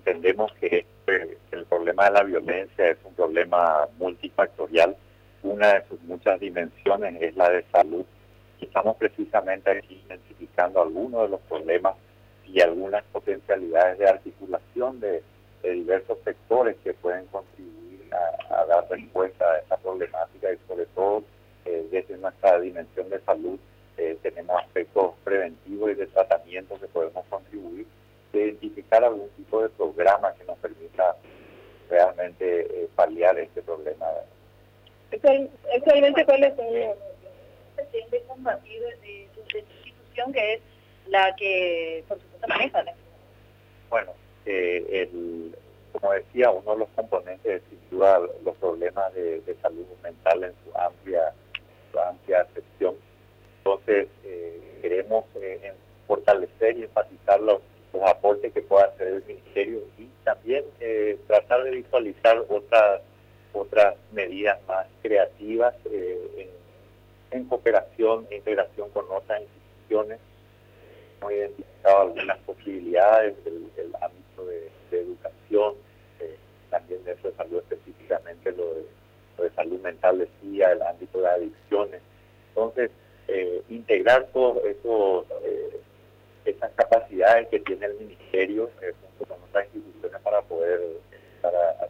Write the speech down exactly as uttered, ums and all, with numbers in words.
entendemos que eh, el problema de la violencia es un problema multifactorial. Una de sus muchas dimensiones es la de salud. Estamos precisamente aquí identificando algunos de los problemas y algunas potencialidades de articulación de, de diversos sectores que pueden contribuir a, a dar respuesta a esta problemática y sobre todo eh, desde nuestra dimensión de salud eh, tenemos aspectos preventivos y de tratamiento que podemos contribuir, de identificar algún tipo de programa que nos permita realmente eh, paliar este problema. Actualmente, ¿cuál es el presidente combativo de su institución, que es la que, por supuesto, maneja? Bueno, eh, el, como decía, uno de los componentes es sin duda los problemas de, de salud mental en su amplia, su amplia acepción. Entonces, eh, queremos eh, fortalecer y enfatizar los, los aportes que pueda hacer el Ministerio y también eh, tratar de visualizar otras otras medidas más creativas eh, en, en cooperación e integración con otras instituciones. Hemos identificado algunas posibilidades del, del ámbito de, de educación, eh, también de eso de salud, específicamente lo de, lo de salud mental, decía, el ámbito de adicciones. Entonces, eh, integrar todas eh, esas capacidades que tiene el Ministerio eh, junto con otras instituciones para poder estar a,